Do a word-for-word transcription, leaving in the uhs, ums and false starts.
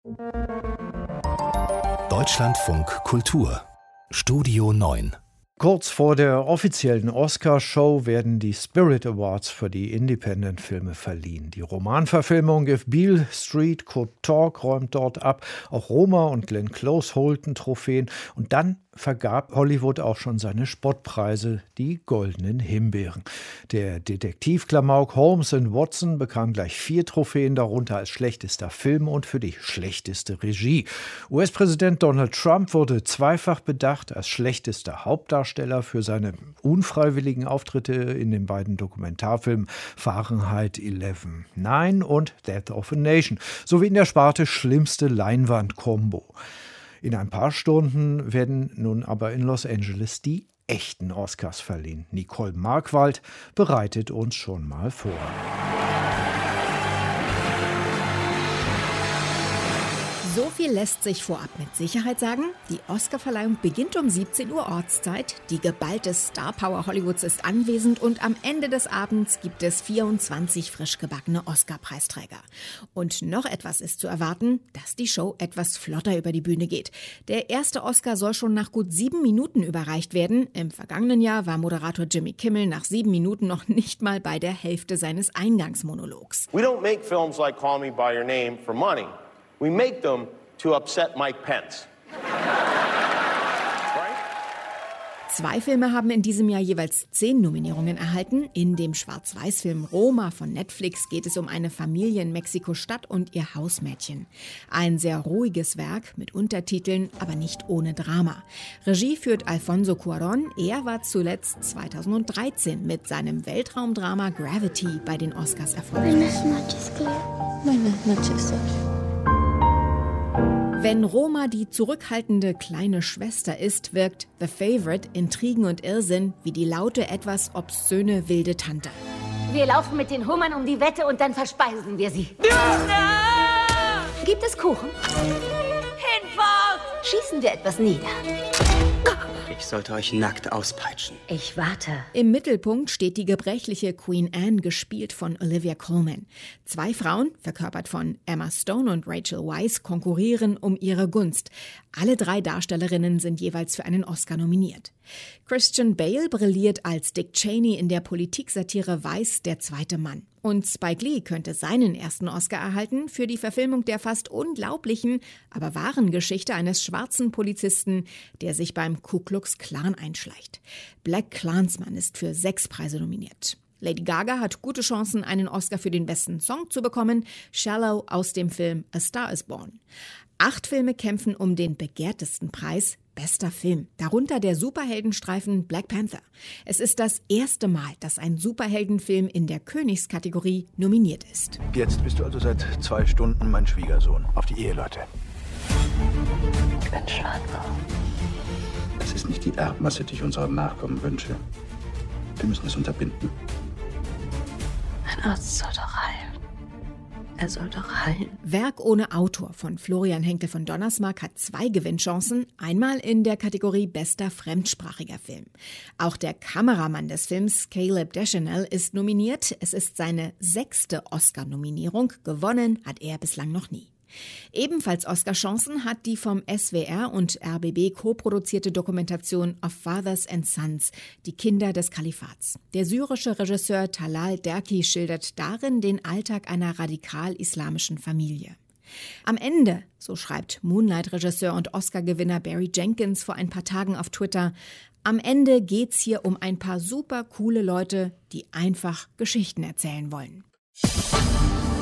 Deutschlandfunk Kultur Studio neun. Kurz vor der offiziellen Oscar-Show werden die Spirit Awards für die Independent-Filme verliehen. Die Romanverfilmung If Beale Street Could Talk räumt dort ab. Auch Roma und Glenn Close holten Trophäen. Und dann vergab Hollywood auch schon seine Spottpreise, die Goldenen Himbeeren. Der Detektivklamauk Holmes and Watson bekam gleich vier Trophäen, darunter als schlechtester Film und für die schlechteste Regie. U S-Präsident Donald Trump wurde zweifach bedacht als schlechtester Hauptdarsteller für seine unfreiwilligen Auftritte in den beiden Dokumentarfilmen Fahrenheit elf neun und Death of a Nation, sowie in der Sparte schlimmste Leinwand-Kombo. In ein paar Stunden werden nun aber in Los Angeles die echten Oscars verliehen. Nicole Markwald bereitet uns schon mal vor. So viel lässt sich vorab mit Sicherheit sagen. Die Oscarverleihung beginnt um siebzehn Uhr Ortszeit. Die geballte Star-Power Hollywoods ist anwesend und am Ende des Abends gibt es vierundzwanzig frisch gebackene Oscar-Preisträger. Und noch etwas ist zu erwarten, dass die Show etwas flotter über die Bühne geht. Der erste Oscar soll schon nach gut sieben Minuten überreicht werden. Im vergangenen Jahr war Moderator Jimmy Kimmel nach sieben Minuten noch nicht mal bei der Hälfte seines Eingangsmonologs. We don't make films like Call Me By Your Name for money. We make them to upset Mike Pence. Zwei Filme haben in diesem Jahr jeweils zehn Nominierungen erhalten. In dem Schwarz-Weiß-Film Roma von Netflix geht es um eine Familie in Mexiko-Stadt und ihr Hausmädchen. Ein sehr ruhiges Werk mit Untertiteln, aber nicht ohne Drama. Regie führt Alfonso Cuarón. Er war zuletzt zweitausenddreizehn mit seinem Weltraumdrama Gravity bei den Oscars erfolgreich. Wenn Roma die zurückhaltende kleine Schwester ist, wirkt The Favorite Intrigen und Irrsinn wie die laute, etwas obszöne wilde Tante. Wir laufen mit den Hummern um die Wette und dann verspeisen wir sie. Ja! Gibt es Kuchen? Hinfort! Schießen wir etwas nieder. Ich sollte euch nackt auspeitschen. Ich warte. Im Mittelpunkt steht die gebrechliche Queen Anne, gespielt von Olivia Colman. Zwei Frauen, verkörpert von Emma Stone und Rachel Weisz, konkurrieren um ihre Gunst. Alle drei Darstellerinnen sind jeweils für einen Oscar nominiert. Christian Bale brilliert als Dick Cheney in der Politiksatire Weiss, der zweite Mann. Und Spike Lee könnte seinen ersten Oscar erhalten für die Verfilmung der fast unglaublichen, aber wahren Geschichte eines schwarzen Polizisten, der sich beim Ku Klux Klan einschleicht. Black Klansman ist für sechs Preise nominiert. Lady Gaga hat gute Chancen, einen Oscar für den besten Song zu bekommen. Shallow aus dem Film A Star is Born. Acht Filme kämpfen um den begehrtesten Preis, bester Film. Darunter der Superheldenstreifen Black Panther. Es ist das erste Mal, dass ein Superheldenfilm in der Königskategorie nominiert ist. Jetzt bist du also seit zwei Stunden mein Schwiegersohn. Auf die Eheleute. Ich bin schwanger. Es ist nicht die Erbmasse, die ich unserem Nachkommen wünsche. Wir müssen es unterbinden. Ein Arzt soll doch heilen. Er soll doch heilen. Werk ohne Autor von Florian Henkel von Donnersmarck hat zwei Gewinnchancen. Einmal in der Kategorie bester fremdsprachiger Film. Auch der Kameramann des Films, Caleb Deschanel, ist nominiert. Es ist seine sechste Oscar-Nominierung. Gewonnen hat er bislang noch nie. Ebenfalls Oscar-Chancen hat die vom S W R und R B B co-produzierte Dokumentation Of Fathers and Sons, die Kinder des Kalifats. Der syrische Regisseur Talal Derki schildert darin den Alltag einer radikal-islamischen Familie. Am Ende, so schreibt Moonlight-Regisseur und Oscar-Gewinner Barry Jenkins vor ein paar Tagen auf Twitter, am Ende geht's hier um ein paar super coole Leute, die einfach Geschichten erzählen wollen.